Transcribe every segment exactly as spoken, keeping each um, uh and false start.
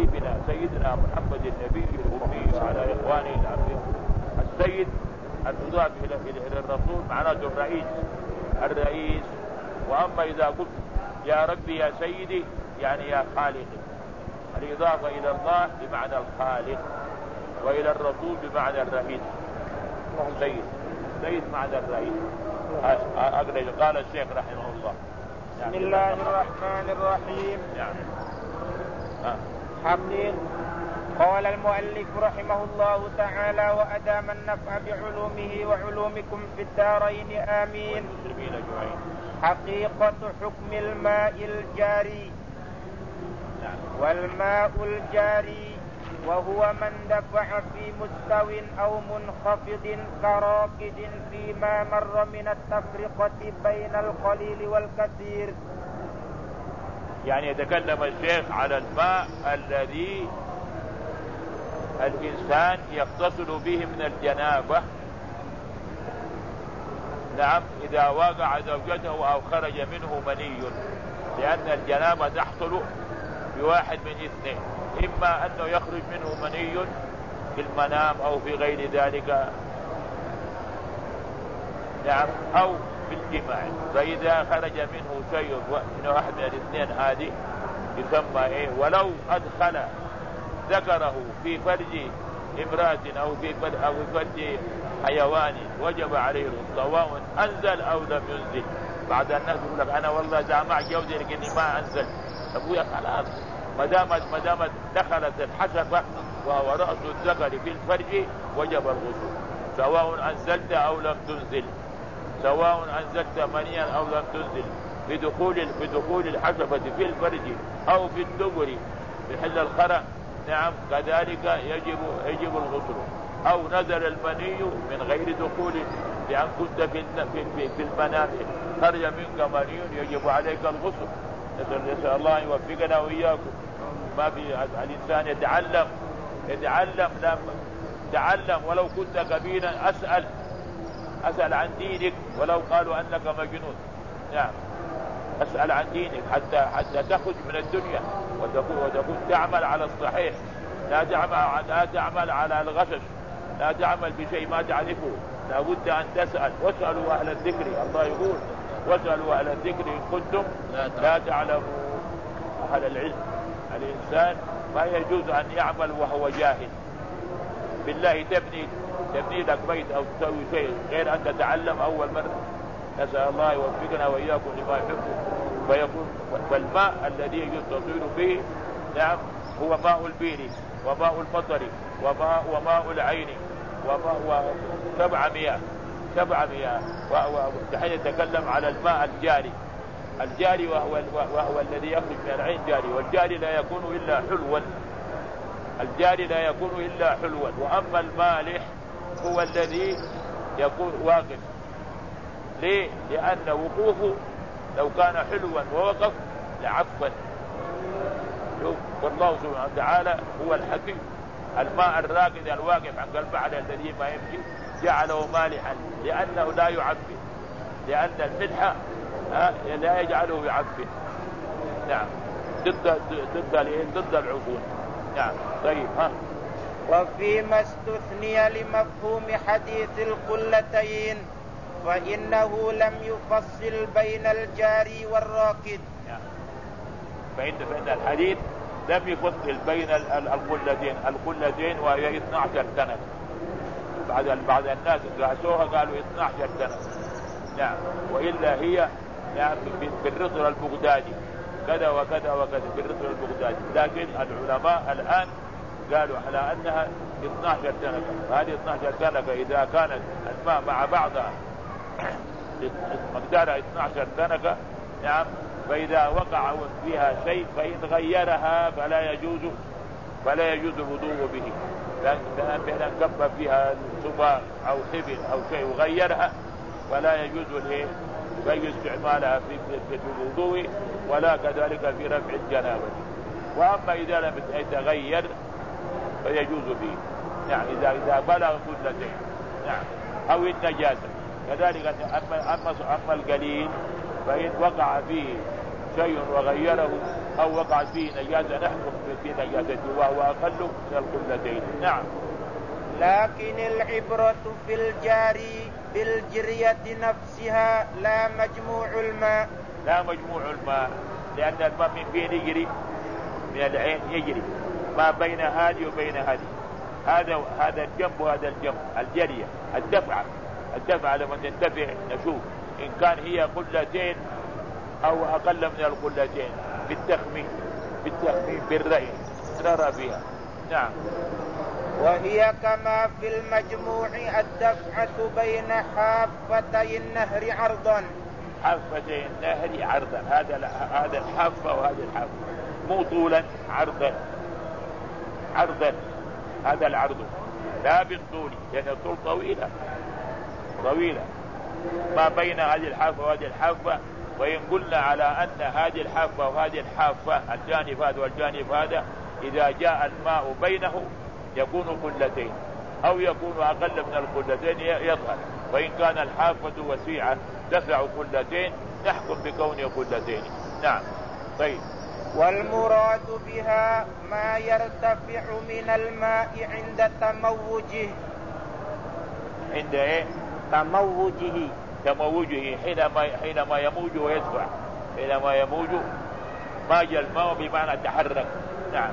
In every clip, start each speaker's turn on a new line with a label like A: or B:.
A: حبيبنا سيدنا محمد النبي الأمي وعلى إخوانه الأنبياء. السيد المضاف إلى الرسول معناته الرئيس الرئيس. وأما إذا قلت يا ربي يا سيدي يعني يا خالقي، الإضافة إلى الله بمعنى الخالق، وإلى الرسول بمعنى الرئيس. سيد سيد معنى الرئيس. قال الشيخ رحمه الله.
B: بسم الله الرحمن الرحيم. حقيقة. قال المؤلف رحمه الله تعالى: وأدام النفع بعلومه وعلومكم في الدارين آمين. حقيقة حكم الماء الجاري. والماء الجاري وهو من دفع في مستو أو منخفض كراكد فيما مر من التفرقة بين القليل والكثير.
A: يعني يتكلم الشيخ على الماء الذي الإنسان يغتسل به من الجنابة. نعم، إذا وقع زوجته أو خرج منه مني، لأن الجنابة تحصل بواحد من اثنين: إما أنه يخرج منه مني في المنام أو في غير ذلك، نعم، أو في الجماع. فإذا خرج منه شيء من واحد من الاثنين هذه يسمى إيه؟ ولو أدخل ذكره في فرج امرأة أو في فرج, أو في فرج حيوان وجب عليه سواء أنزل أو لم ينزل. بعد الناس يقول لك أنا والله جامع جوزي لكني ما أنزل. أبويا خلاص، ما دامت ما دامت دخلت الحشفة وهو رأس الذكر في الفرج وجب الغسل، سواء أنزلت أو لم تنزل، سواء أنزلت منيا أو لم تنزل، بدخول بدخول الحشفة في الفرج أو في الدبر في حل الخرى. نعم، كذلك يجب يجب الغسل. أو نزل المني من غير دخول، لأن كنت في في في المنام خرج منك مني يجب عليك الغسل. نسأل الله أن يوفقنا وإياكم. ما في الإنسان يتعلم يتعلم لا تعلم ولو كنت كبيرا. أسأل أسأل عن دينك ولو قالوا أنك مجنون. نعم، أسأل عن دينك حتى حتى تخرج من الدنيا وتكون وتكون تعمل على الصحيح، لا تعمل لا تعمل على الغشش، لا تعمل بشيء ما تعرفه. لا بد أن تسأل. واسألوا أهل الذكر، الله يقول واسألوا أهل الذكر إن كنتم لا تعلموا. أهل العلم. الإنسان ما يجوز أن يعمل وهو جاهل. بالله تبني تبني لك بيت أو تسوي شيء غير أن تتعلم أول مرة. نسأل الله يوفقنا وإياكم لما يحبه فيكون. والماء الذي يتصل به نعم هو ماء البير وماء المطر وماء وماء العين وماء سبع مياه سبع مياه. ونحن نتكلم على الماء الجاري. الجاري وهو وهو الذي يخرج من العين جاري، والجاري لا يكون إلا حلوا. الجاري لا يكون إلا حلوا. وأما المالح هو الذي يكون واقف. ليه؟ لأن وقوفه لو كان حلوا ووقف لعفوا. والله سبحانه وتعالى هو الحكيم. الماء الراكد الواقف عن البحر الذي ما يمشي جعله مالحا لأنه لا يعفن، لأن الملح لا يجعله يعفن. نعم، ضد ضد ضد العفون. نعم. طيب. ها
B: وفيما استثني لمفهوم حديث القلتين فإنه لم يفصل بين الجاري والراكد.
A: نعم. فإن فإن الحديث لم يفصل بين القلتين القلتين وهي اثنتا عشرة سنة. بعد بعض الناس قاسوها قالوا اثنتا عشرة سنة. نعم. وإلا هي نعم في الرطل البغدادي كذا وكذا وكذا في الرطل البغدادي، لكن العلماء الآن قالوا على أنها اثنتا عشرة سنة. هذه اثنتا عشرة سنة إذا كانت الماء مع بعضها مقدارها اثنتا عشرة سنة نعم، فإذا وقع فيها شيء فإن غيرها فلا يجوز فلا يجوز الوضوء به. لأن كب فيها صباع أو حبل أو شيء وغيرها ولا يجوز له غير استعمالها في الوضوء ولا كذلك في رفع الجنابة. وأما إذا لم يتغير فيجوز به. نعم، إذا إذا بلغ قلتين نعم أو النجاسة كذلك. أما أما أما القليل فإن وقع فيه شيء وغيره أو وقعت فيه نجاسة نحكم في نجاسته وهو أقل من القلتين. نعم.
B: لكن العبرة في الجاري بالجرية نفسها لا مجموع الماء.
A: لا مجموع الماء، لأن الماء من فين يجري؟ من العين يجري، ما بين هذه وبين هذه، هذا هذا الجنب وهذا الجنب، الجرية الدفعة الدفعة لما تندفع نشوف إن كان هي قلتين أو أقل من القلتين بالتخمين بالتخمين بالرأي نرى فيها. نعم.
B: وهي كما في المجموع الدفعة بين حافتي النهر عرضا.
A: حافتي النهر عرضا، هذا هذا الحافة وهذا الحافة، مو طولا، عرضا عرضا، هذا العرض لا بالطول، لأن يعني الطول طويلة طويلة ما بين هذه الحافة وهذه الحافة. وإن قلنا على أن هذه الحافة وهذه الحافة الجانب هذا والجانب هذا إذا جاء الماء بينه يكون قلتين أو يكون أقل من القلتين يظهر، وإن كان الحافة وسيعة تسع قلتين نحكم بكون قلتين. نعم. طيب.
B: والمراد بها ما يرتفع من الماء عند تموجه.
A: عند ايه؟
B: تموجه
A: تموجه حينما حينما يموج ويدفع، حينما يموج ماج الماء بمعنى تحرك. نعم.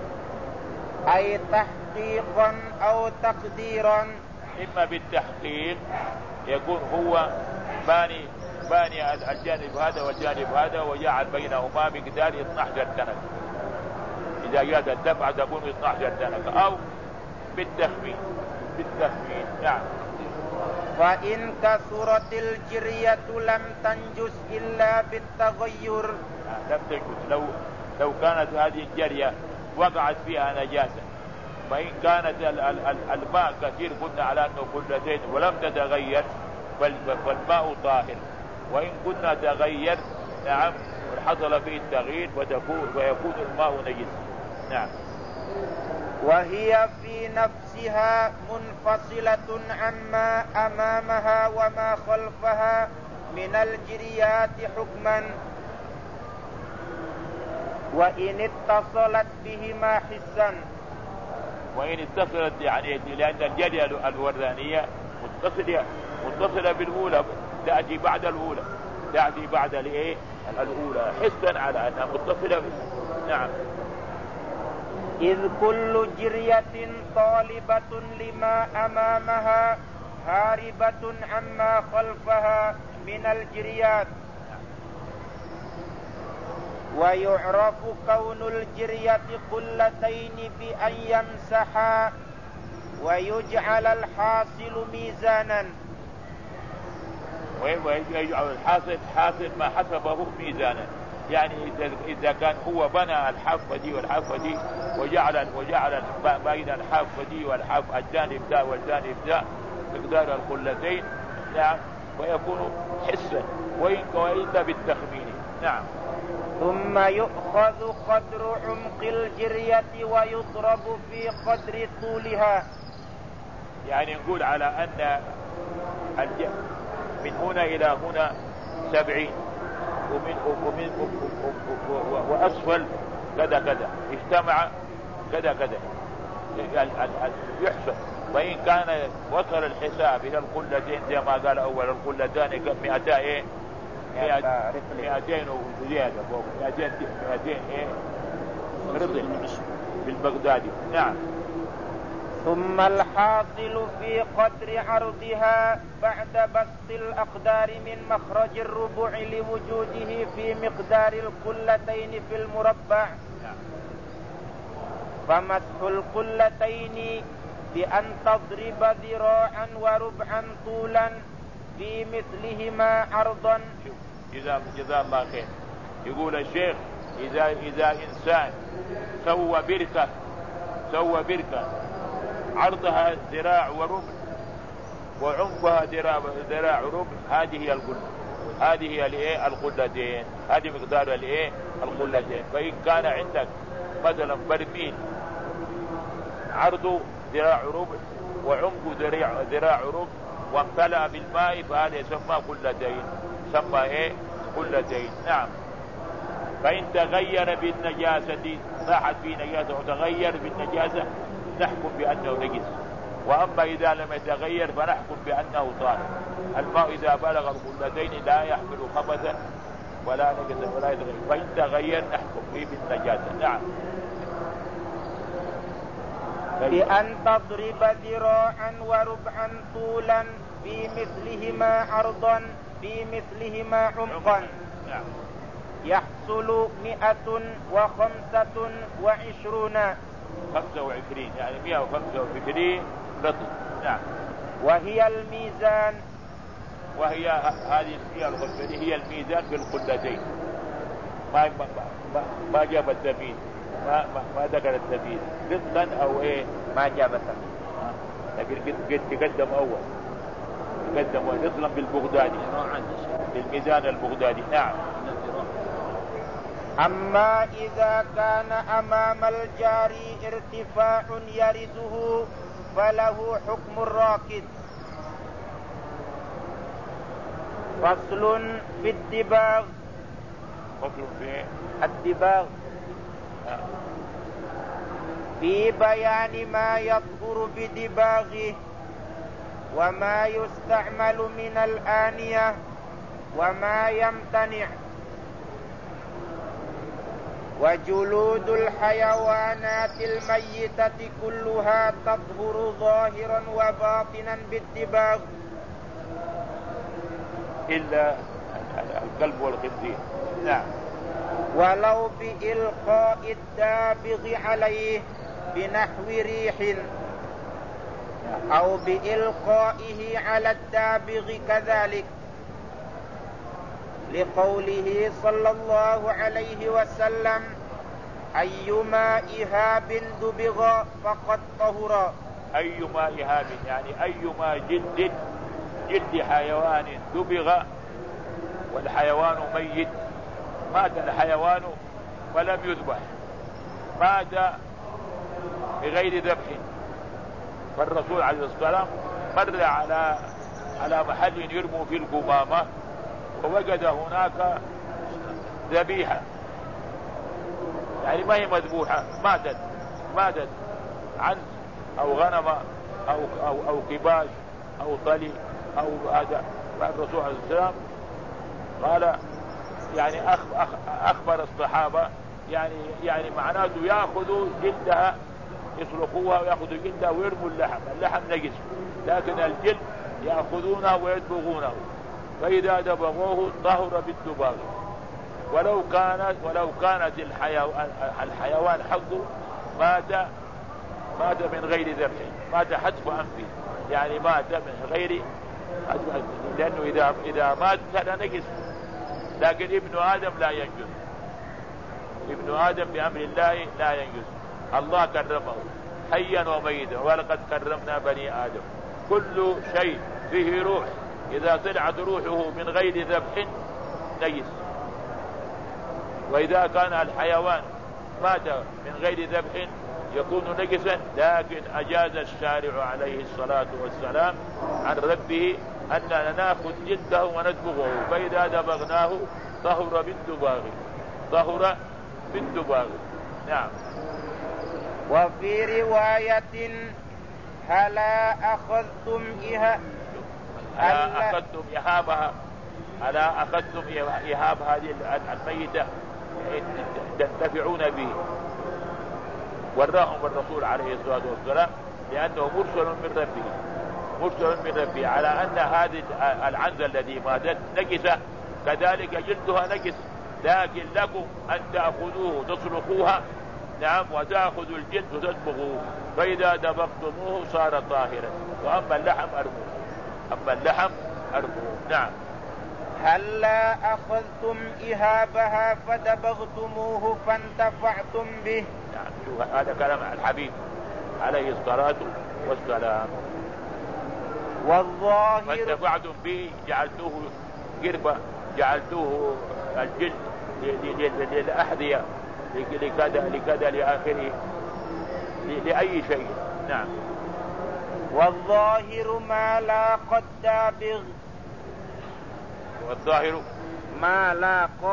B: أي تحقيقا أو تقديرا.
A: إما بالتحقيق يكون هو باني باني الجانب هذا والجانب هذا وجعل بينهما مقدار اثني عشر دنك، إذا جاءت الدفعة تكون اثني عشر دنك، أو بالتخمين بالتخمين. نعم.
B: فإن كثرت الجرية لم تنجس إلا بالتغير.
A: لم تنجس لو لو كانت هذه الجرية وقعت فيها نجاسة، فإن كانت الماء كثير قلنا على أنه قلتين ولم تتغير فالماء طاهر، وإن كنا تغير نعم حصل فيه التغيير ويكون الماء نجس. نعم.
B: وهي في نفسها منفصلة عما أمامها وما خلفها من الجريات حكما، وإن اتصلت بهما حسا.
A: وإن اتصلت يعني لأن الجرية الوردانية متصلة متصلة بالأولى، تأتي بعد الأولى تأتي بعد الإيه الأولى حسا على أنها متصلة بها. نعم.
B: إذ كل جرية طالبة لما أمامها هاربة عما خلفها من الجريات. ويعرف كون الجرية قلتين بأن يمسحا ويجعل الحاصل ميزانا.
A: ويجعل الحاصل حاصل ما حسبه ميزانا، يعني إذا كان هو بنى الحافة دي والحافة دي وجعل وجعل بين الحافة دي والحافة الجانب ده والجانب ده مقدار القلتين. نعم. ويكون حسا وإلا بالتخمين. نعم.
B: ثم يؤخذ قدر عمق الجرية ويضرب في قدر طولها.
A: يعني نقول على أن من هنا إلى هنا سبعين ومن ومن وأسفل كذا كذا اجتمع كذا كذا يحسب. وإن كان وصل الحساب إلى القلتين زي ما قال أول القلتان مئتين إيه مئتين وزيادة فوق مئتين مئتين إيه رضي بالبغدادي. نعم.
B: ثم الحاصل في قدر عرضها بعد بسط الأقدار من مخرج الربع لوجوده في مقدار القلتين في المربع. فمسح القلتين بأن تضرب ذراعا وربعا طولا في مثلهما عرضا.
A: جزاه الله خير. يقول الشيخ إذا إذا إنسان سوى بركة سوى بركة عرضها ذراع وربع وعمقها ذراع ذراع ربع، هذه هي القلة، هذه هي الايه القلتين، هذه مقدار الايه القلتين. فإن كان عندك مثلا برميل عرضه ذراع ربع وعمقه ذراع ذراع ربع وامتلأ بالماء فهذا يسمى قلتين، يسمى ايه قلتين. نعم. فإن تغير بالنجاسة راحت في نجاسة وتغير بالنجاسة نحكم بأنه نجس. وأما إذا لم يتغير فنحكم بأنه طاهر. الماء إذا بلغ القلتين لا يحمل خبثا ولا نجسا ولا يتغير، فإن تغير نحكم فيه بالنجاسة. نعم.
B: بأن تضرب ذراعا وربعا طولا في مثلهما عرضا في مثلهما عمقا.
A: نعم.
B: يحصل مئة وخمسة وعشرون
A: خمسة وعشرين يعني مئة وخمسة وعشرين رطل. نعم.
B: وهي الميزان،
A: وهي هذه المئة وخمسين هي الميزان في القلتين. ما ما ما, ما جاب التمييز، ما ما, ما ذكر التمييز رطلا او ايه،
B: ما جاب التمييز.
A: لكن قد تقدم اول تقدم رطلا بالبغدادي، بالميزان البغدادي. نعم.
B: أما إذا كان أمام الجاري ارتفاع يرده فله حكم الراكد. فصل في الدباغ.
A: فصل في
B: الدباغ في بيان ما يطهر بدباغه وما يستعمل من الآنية وما يمتنع. وجلود الحيوانات الميتة كلها تطهر ظاهرا وباطنا بالدباغ
A: إلا الكلب والخنزير. نعم.
B: ولو بإلقاء الدابغ عليه بنحو ريح أو بإلقائه على الدابغ كذلك، لقوله صلى الله عليه وسلم: أيما إهاب دبغ فقد طهر.
A: أيما إهاب يعني أيما جلد جلد حيوان دبغ والحيوان ميت، مات الحيوان ولم يذبح، مات بغير ذبح، فالرسول عليه الصلاة والسلام مر على على محل يرموا فيه القمامة ووجد هناك ذبيحة، يعني ما هي مذبوحة، ماتت ماتت عنز أو غنم أو أو أو كباش أو طلي أو هذا. فالرسول عليه الصلاة والسلام قال يعني أخ أخ أخبر الصحابة يعني يعني معناته يأخذوا جلدها يسلخوها ويأخذوا جلدها ويرموا اللحم، اللحم نجس لكن الجلد يأخذونه ويدبغونه، فإذا دبغوه طهر بالدباغ. ولو كانت ولو كانت الحيوان الحيوان حظه مات مات من غير ذبح، مات حتف أنفه، يعني مات من غير حتف أنفه، لأنه إذا إذا مات كان نجس. لكن ابن آدم لا ينجس، ابن آدم بأمر الله لا ينجس. الله كرمه حيا وميتا، ولقد كرمنا بني آدم. كل شيء فيه روح إذا طلعت روحه من غير ذبح نجس. وإذا كان الحيوان مات من غير ذبح يكون نجسا، لكن أجاز الشارع عليه الصلاة والسلام عن ربه أننا نأخذ جلده وندبغه، فإذا دبغناه طهر بالدباغ، طهر بالدباغ. نعم.
B: وفي رواية: هلا أخذتم إها
A: ألا أخذتم إهابها، ألا أخذتم إهاب هذه الميتة تنتفعون به. وراهم الرسول عليه الصلاة والسلام لأنه مرسل من ربه، مرسل من ربه على أن هذه العنزة الذي ماتت نجسة، كذلك جلدها نجس، لكن لكم أن تأخذوه تصلخوها، نعم، وتأخذوا الجلد وتدبغوه، فإذا دبغتموه صار طاهرا. وأما اللحم أرموه، أما اللحم أرموه. نعم.
B: هلا أخذتم إهابها فدبغتموه فانتفعتم به.
A: نعم. شوف هذا كلام الحبيب عليه الصلاة والسلام.
B: والظاهر
A: فانتفعتم به جعلتوه قربة، جعلتوه الجلد للأحذية لكذا لكذا لآخره لأي شيء. نعم.
B: والظاهر ما لاقى الدابغ،
A: والظاهر
B: ما لاقى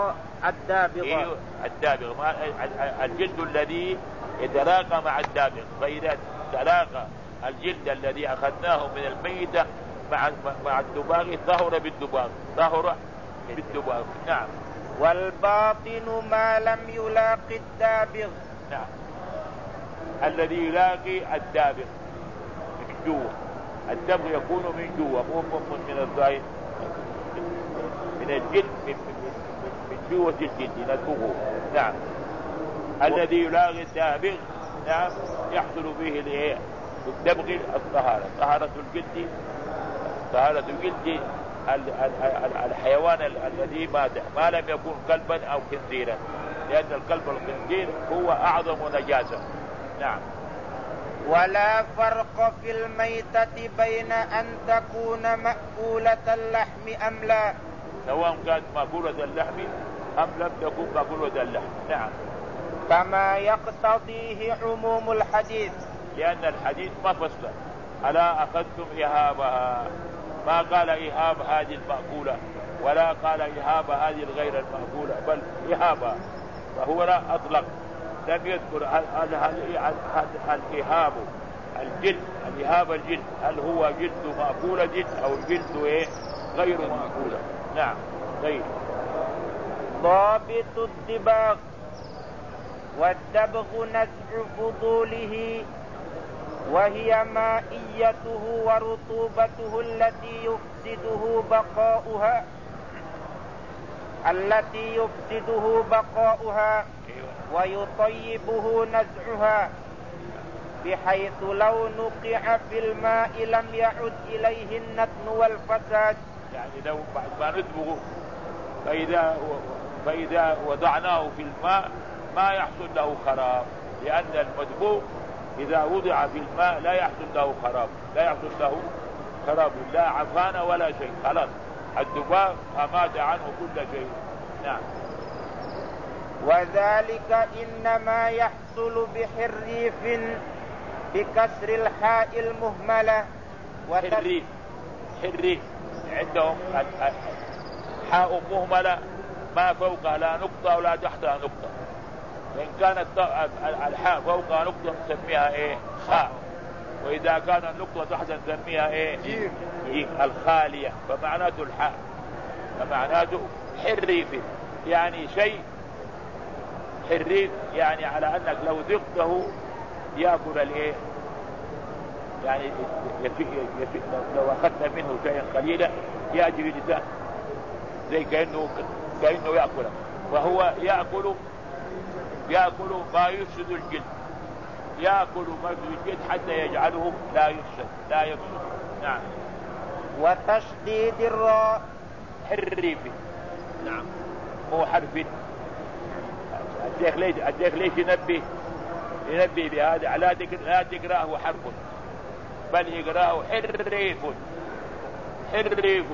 B: الدابغ.
A: إيه الدابغ، الجلد الذي يتلاقى مع الدابغ. فإذا تلاقى الجلد الذي أخذناه من الميتة مع مع الدباغ طهر بالدباغ، طهر بالدباغ. نعم.
B: والباطن ما لم يلاقي الدابغ.
A: نعم. الذي يلاقي الدابغ من جوا، الدبغ يكون من جوا مو من الظاهر، من الجلد، من, من جوة الجلد ندبغه. نعم. الذي يلاقي الدابغ نعم يحصل به الايه؟ الدبغ الطهارة، طهارة الجلد، طهارة الجلد الحيوان الذي مات ما لم يكن كلبا او خنزيرا، لأن الكلب والخنزير هو أعظم نجاسة. نعم.
B: ولا فرق في الميتة بين أن تكون مأكولة اللحم أم لا،
A: سواء كانت مأكولة اللحم أم لم تكن مأكولة اللحم. نعم.
B: كما يقتضيه عموم الحديث،
A: لأن الحديث ما فصل ألا أخذتم إهابها، ما قال إهاب هذه المأكولة ولا قال إهاب هذه الغير المأكولة، بل إهابها، فهو لا أطلق، لم يذكر هل الإهاب الجلد، الإهاب الجلد هل هو جلد مأكولة جلد أو الجلد إيه غير مأكولة. نعم. طيب.
B: ضابط الدباغ: والدبغ نزع فضوله، وهي مائيته ورطوبته التي يفسده بقاؤها التي يفسده بقاؤها ويطيبه نزعها، بحيث لو نقع في الماء لم يعد إليه النتن والفساد.
A: يعني لو بعد ما ندبغه فإذا, فإذا وضعناه في الماء ما يحصل له خراب، لأن المدبوغ إذا وضع في الماء لا يحصل له خراب، لا يحصل له خراب لا عفان ولا شيء، خلاص الدباغ أمات عنه كل شيء. نعم.
B: وذلك إنما يحصل بحريف بكسر الحاء المهملة.
A: حريف، حريف عندهم حاء مهملة ما فوقها لا نقطة ولا تحتها نقطة، وإن كانت الحاء فوقها نقطة نسميها إيه؟ خاء، وإذا كان النقطة تحتها نسميها إيه؟ جيم، الخالية. فمعناته الحاء، فمعناته حريف، يعني شيء حريف، يعني على أنك لو ذقته يأكل الإيه؟ يعني يفي يفي لو أخذت منه شيئا قليلا يأتي بلسان زي كأنه كأنه يأكله، وهو يأكل يأكل ما يفسد الجلد، يأكل ما يفسد الجلد حتى يجعله لا يفسد لا يفسد. نعم.
B: وتشديد الراء:
A: حريف. نعم. مو حرف. الشيخ ليش الشيخ ليش ينبه ينبه بهذا؟ لا لا تقرأه حرف، بل يقرأه حريف، حريف،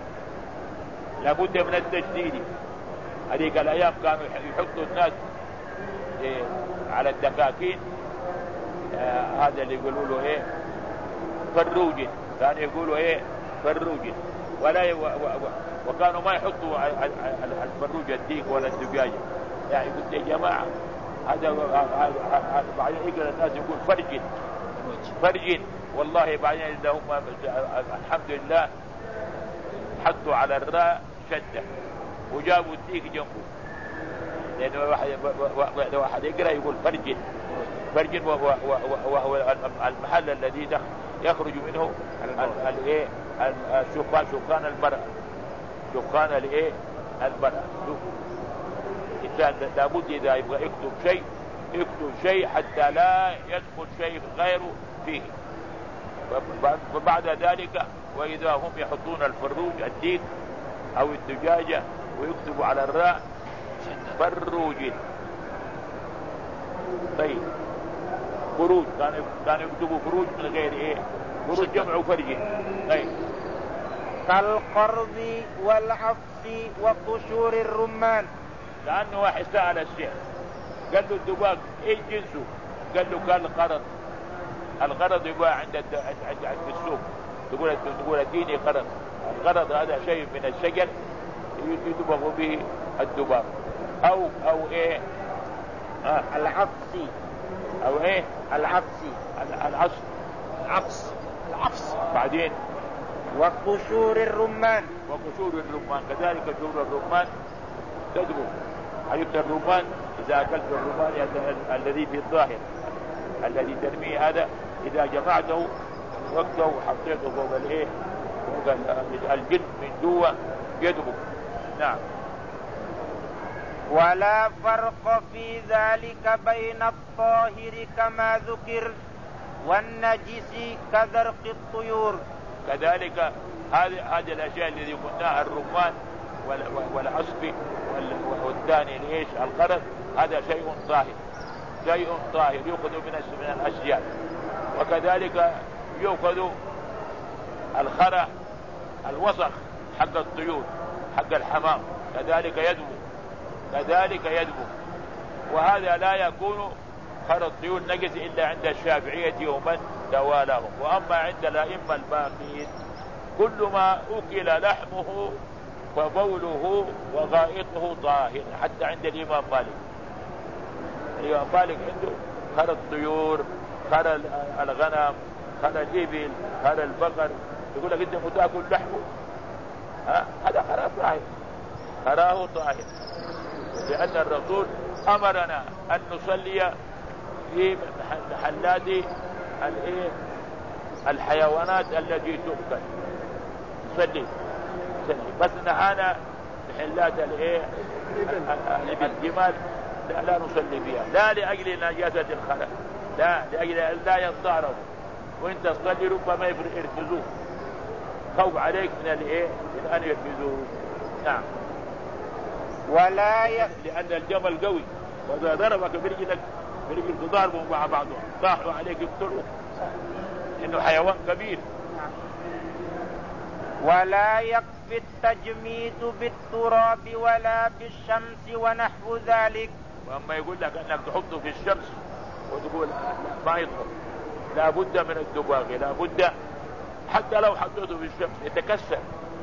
A: لابد من التشديد. هذيك الأيام كانوا يحطوا الناس إيه على الدكاكين، آه هذا اللي يقولوا له ايه فروج، كانوا يقولوا ايه فروج، ولا ي... و... و... وكانوا ما يحطوا الفروج الديك ولا الدجاجة، يعني قلت يا جماعة هذا بعدين يقرأ الناس يقول فرج فرج، والله بعدين إذا هم الحمد لله حطوا على الراء شدة وجابوا الديك جنبه، لأنه واحد واحد يقرأ يقول فرج فرج، وهو المحل الذي يخرج منه الايه الشقان شقان البرء، شقان الايه البرء. الإنسان لابد إذا يبغى يكتب شيء يكتب شيء حتى لا يدخل شيء غيره فيه. وبعد ذلك وإذا هم يحطون الفروج الديك أو الدجاجة ويكتبوا على الراء فروج. طيب فروج كانوا كانوا يكتبوا فروج من غير ايه؟ فروج جمع فرج. طيب
B: كالقرض والعفص وقشور الرمان.
A: لأنه واحد سأل الشيخ قال له الدباغ ايه جنسه؟ قال له قال القرض، القرض يباع عند عند عند السوق، تقول تقول اديني قرض. القرض هذا شيء من الشجر يدبغ به الدباغ. او او ايه
B: آه. العفصي
A: او ايه
B: العفصي
A: العصر
B: العفص العفص.
A: بعدين
B: وقشور الرمان
A: وقشور الرمان كذلك قشور الرمان تدبو. حبيبة الرمان اذا اكلت الرمان الذي في الظاهر الذي ترميه هذا اذا جمعته وقته وحطيته فوق الايه فوق الجلد من جوا يدبو. نعم.
B: ولا فرق في ذلك بين الطاهر كما ذكر والنجس كذرق الطيور.
A: كذلك هذه هذه الاشياء التي قلناها الرمان والعصب والثاني ليش القرض هذا شيء طاهر شيء طاهر يؤخذ من الاشياء. وكذلك يؤخذ الخرى الوسخ حق الطيور حق الحمام كذلك يدبو كذلك يدبو. وهذا لا يكون خرى الطيور نجس إلا عند الشافعية ومن توالهم. وأما عند الأئمة الباقين كل ما أكل لحمه فبوله وغائطه طاهر حتى عند الإمام مالك. الإمام مالك عنده خرى الطيور خرى الغنم خرى الإبل خرى البقر يقول لك أنت متاكل لحمه ها هذا خرى طاهر خراه طاهر. لأن الرسول أمرنا أن نصلي في محلات الحيوانات التي تؤكل نصلي نصلي بس نهانا محلات الايه الجمال لا, لا نصلي فيها لا لأجل نجاسة الخلق لا لأجل لا ينطعروا وانت تصلي ربما يركزوه خوف عليك من الايه من ان يركزوه. نعم.
B: ولا ي...
A: لأن الجمل قوي وإذا ضربك برجلك برجل تضاربهم مع بعضهم طاحوا عليك يقتلوا إنه حيوان كبير.
B: ولا يكفي التجميد بالتراب ولا بالشمس ونحو ذلك.
A: وأما يقول لك أنك تحطه في الشمس وتقول ما يطلق لا بد من الدباغ لا بد حتى لو حطيته في الشمس يتكسر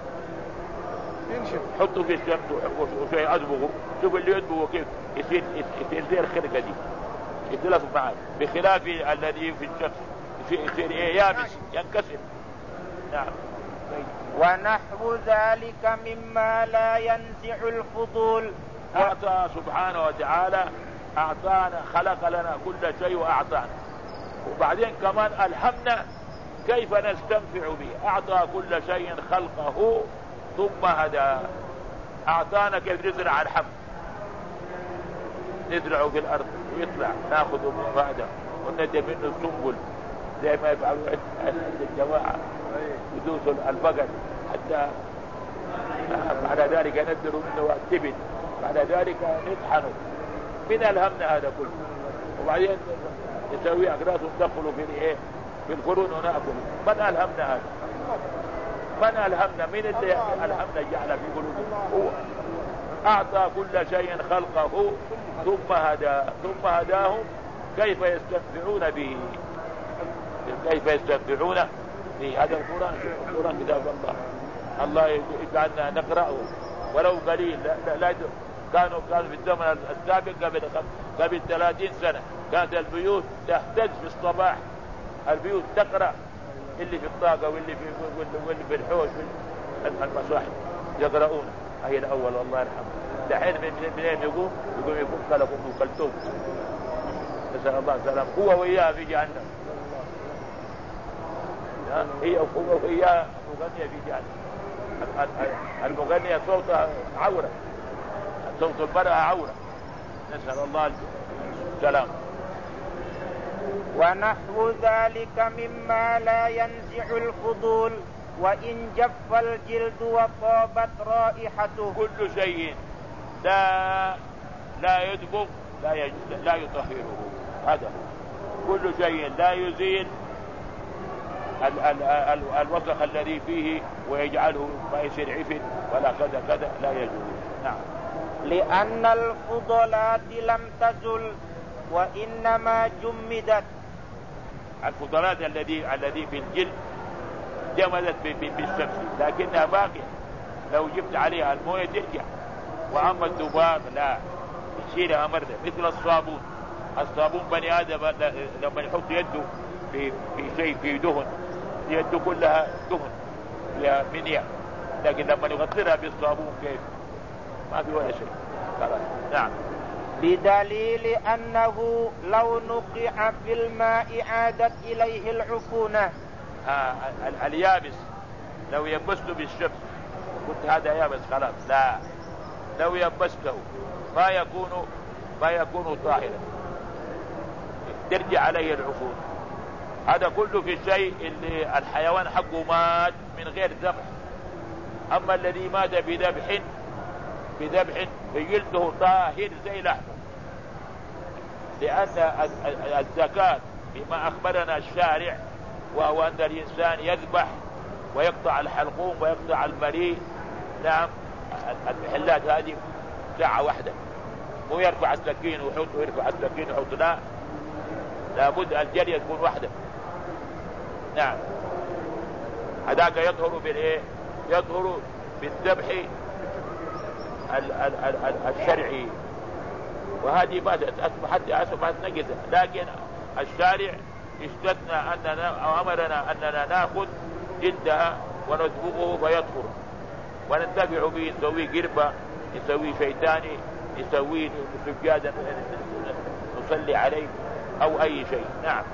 A: حطه في الشمس وشيء أدبغه شوف اللي يدبغه كيف يصير يصير زي الخرقة دي يتلف معه بخلاف الذي في الشمس يصير ايه يابس ينكسر. نعم.
B: ونحو ذلك مما لا ينزع الفضول.
A: أعطى سبحانه وتعالى أعطانا خلق لنا كل شيء وأعطانا وبعدين كمان ألهمنا كيف نستنفع به. أعطى كل شيء خلقه ثم هدى. أعطانا كيف نزرع الحب نزرعه في الأرض ويطلع ناخذه من بعده وندي منه السنبل زي ما يفعلوا عند الجماعة يدوسوا البقر حتى بعد ذلك يندروا منه التبن بعد ذلك نطحنه. من ألهمنا هذا كله وبعدين يسوي أقراص وندخله في الايه في الفرن ونأكله. من ألهمنا هذا؟ من ألهمنا؟ من اللي ألهمنا جعل في قلوبنا؟ هو أعطى كل شيء خلقه ثم هدى ثم هداهم كيف يستنفعون به كيف يستنفعون به. هذا القرآن القرآن كتاب الله الله يجعلنا نقرأه ولو قليل لا, لا كانوا كانوا في الزمن السابق قبل قبل ثلاثين سنة كانت البيوت تهتز في الصباح البيوت تقرأ اللي في الطاقة واللي في واللي في الحوش المصاحف يقرؤون. هي الأول والله يرحمه. دحين من منين يقوم يقوم يقوم قلب أم كلثوم نسأل الله السلام هو وياها في جهنم. هي هو وياها مغنية في جهنم. المغنية صوتها عورة صوت المرأة عورة نسأل الله السلام.
B: ونحو ذلك مما لا ينزع الفضول وإن جف الجلد وطابت رائحته.
A: كل شيء لا لا يدبغ لا يجد لا يطهره. هذا كل شيء لا يزيل ال ال ال الوسخ الذي فيه ويجعله ما يصير عفن ولا كذا كذا لا يجوز. نعم.
B: لأن الفضلات لم تزل وإنما جمدت.
A: الفضلات الذي الذي في الجلد جمدت بالشمس لكنها باقية لو جبت عليها المويه ترجع. واما الذباب لا يشيلها مرة، مثل الصابون. الصابون بني آدم لما يحط يده في في شيء في دهن يده كلها دهن فيها منيع، لكن لما يغسلها بالصابون كيف ما في ولا شيء خلاص. نعم.
B: بدليل أنه لو نقع في الماء عادت إليه العفونة.
A: آه اليابس لو يبسته بالشمس قلت هذا يابس خلاص، لا، لو يبسته ما يكون ما يكون طاهرا، ترجع عليه العفونة. هذا كله في الشيء اللي الحيوان حقه مات من غير ذبح. أما الذي مات بذبح بذبح فجلده طاهر زي لحمه، لأن الزكاة بما أخبرنا الشارع وهو أن الإنسان يذبح ويقطع الحلقوم ويقطع المريء. نعم، المحلات هذه ساعة واحدة، مو يرفع السكين ويحط ويرفع السكين ويحط، لا، لابد الجرية تكون واحدة. نعم، هذاك يطهر بالايه؟ يطهر بالذبح الشرعي، وهذه ما أصبحت أصبحت نجسة، لكن الشارع استثنى أننا أو أمرنا أننا نأخذ جلدها ونسبغه فيطهر وننتفع به، نسويه قربة، نسويه شيطاني، نسويه سجادا نصلي عليه أو أي شيء. نعم.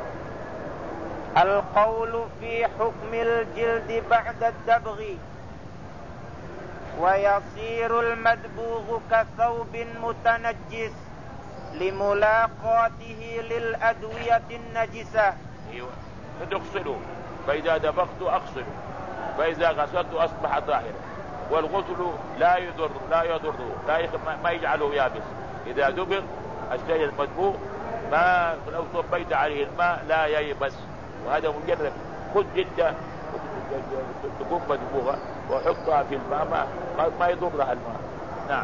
B: القول في حكم الجلد بعد الدبغ. ويصير المدبوغ كثوب متنجس لملاقاته للأدوية النجسة.
A: ايوه، تغسله، فإذا دبغت أغسله، فإذا غسلت أصبح طاهرا. والغسل لا يضر لا يضر لا يخ... ما يجعله يابس. إذا دبغ الشيء المدبوغ ما لو صبيت عليه الماء لا ييبس، وهذا مجرد. خذ جلده تكون مدبوغة وحطها في الماء ما, ما يضرها الماء. نعم.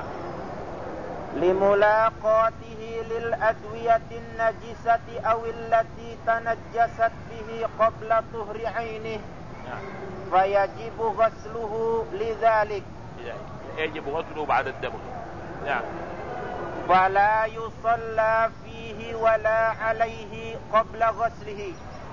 B: لملاقاته للأدوية النجسة أو التي تنجست به قبل طهر عينه.
A: نعم.
B: فيجب غسله لذلك.
A: يجب غسله بعد الدبغ. نعم.
B: فلا يصلى فيه ولا عليه قبل غسله.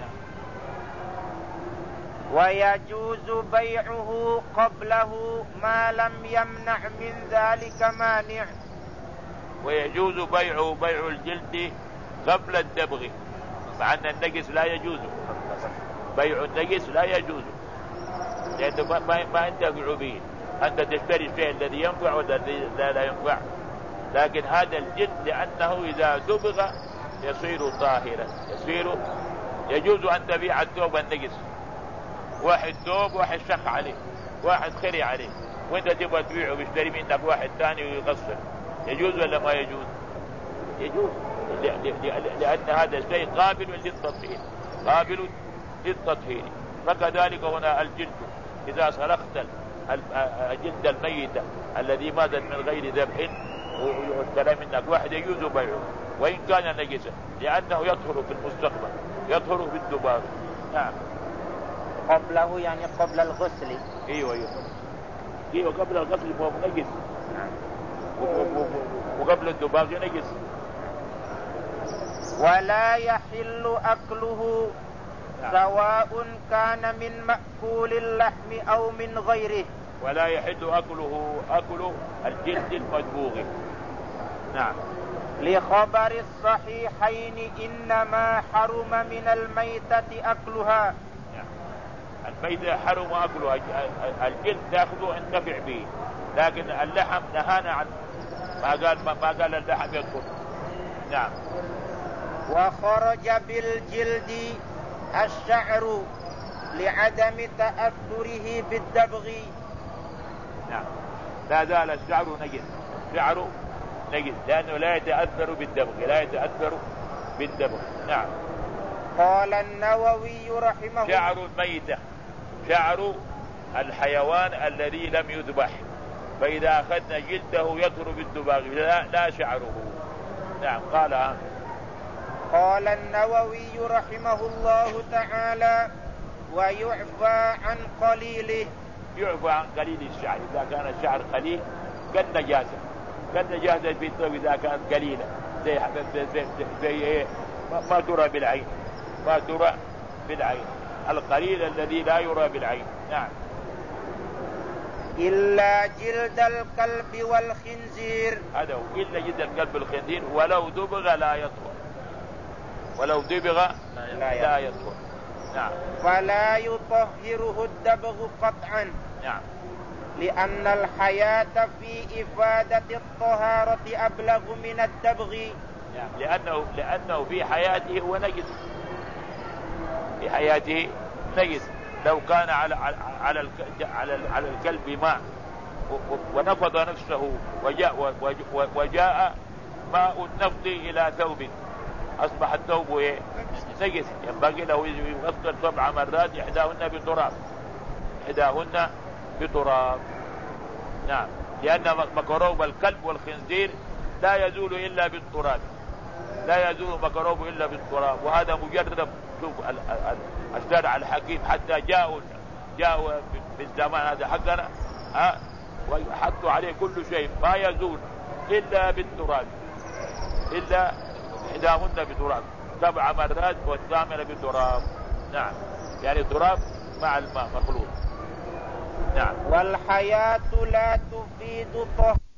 B: ويجوز بيعه قبله ما لم يمنع من ذلك مانع.
A: ويجوز بيعه بيع الجلد قبل الدبغ، مع أن النجس لا يجوز. بيع النجس لا يجوز لأنه ما, ما ينتفع به. أنت تشتري الشيء الذي ينفع والذي لا, لا ينفع. لكن هذا الجلد لأنه إذا دبغ يصير طاهرا، يصير يجوز أن تبيع الثوب النجس. واحد ثوب واحد شق عليه، واحد خري عليه، وانت تبغى تبيعه بيشتري منك واحد ثاني ويغسل، يجوز ولا ما يجوز؟ يجوز، لأن هذا الشيء قابل للتطهير، قابل للتطهير. فكذلك هنا الجلد، إذا سلخت الجلد الميتة الذي ماتت من غير ذبح واشترى منك واحد يجوز بيعه وإن كان نجسا، لأنه يطهر في المستقبل، يطهر بالدباغ. نعم.
B: قبله يعني قبل الغسل.
A: ايوه ايوه ايوه قبل الغسل فهو نجس، وقبل الدباغ نجس.
B: ولا يحل أكله سواء كان من مأكول اللحم أو من غيره.
A: ولا يحل أكله أكل الجلد المدبوغ. نعم.
B: لخبر الصحيحين إنما حرم من الميتة أكلها.
A: الميتة حرم أكلها، الجلد تأخذه انتفع به، لكن اللحم نهانا عنه، ما قال ما قال اللحم يدخل. نعم.
B: وخرج بالجلد الشعر لعدم تأثره بالدبغ.
A: نعم. لا زال الشعر نجس، الشعر نجس لأنه لا يتأثر بالدبغ، لا يتأثر بالدبغ. نعم.
B: قال النووي رحمه الله:
A: شعر الميتة شعر الحيوان الذي لم يذبح، فإذا أخذنا جلده يطهر بالدباغ، لا, لا شعره. نعم. قال
B: قال النووي رحمه الله تعالى: ويعفى عن قليله.
A: يعفى عن قليل الشعر، إذا كان الشعر قليل كالنجاسة، كالنجاسة في الثوب إذا كانت قليلة زي زي زي, زي, زي إيه ما ترى بالعين، ما ترى بالعين، القليل الذي لا يرى بالعين. نعم.
B: إلا جلد الكلب والخنزير،
A: هذا هو، إلا جلد الكلب والخنزير ولو دبغ لا يطهر، ولو دبغ لا يطهر. نعم.
B: فلا يطهره الدبغ قطعا.
A: نعم.
B: لأن الحياة في إفادة الطهارة أبلغ من الدبغ.
A: نعم. لأنه لأنه في حياته هو نجس، في حياته نجس. لو كان على على على على الكلب ماء ونفض نفسه وجاء وجاء ماء النفض إلى ثوب، أصبح الثوب نجس، ينبغي له يغسل سبع مرات إحداهن بتراب، إحداهن بتراب. نعم. لأن ميكروب الكلب والخنزير لا يزول إلا بالتراب، لا يزول ميكروب إلا بالتراب. وهذا مجرد، شوف الشارع الحكيم حتى جاءوا جاءوا في الزمان هذا حقنا ها وحطوا عليه كل شيء ما يزول إلا بالتراب، إلا إحداهن بتراب، سبع مرات والثامنة بتراب. نعم. يعني تراب مع الماء مخلوط. نعم.
B: والحياة لا تفيد طهارة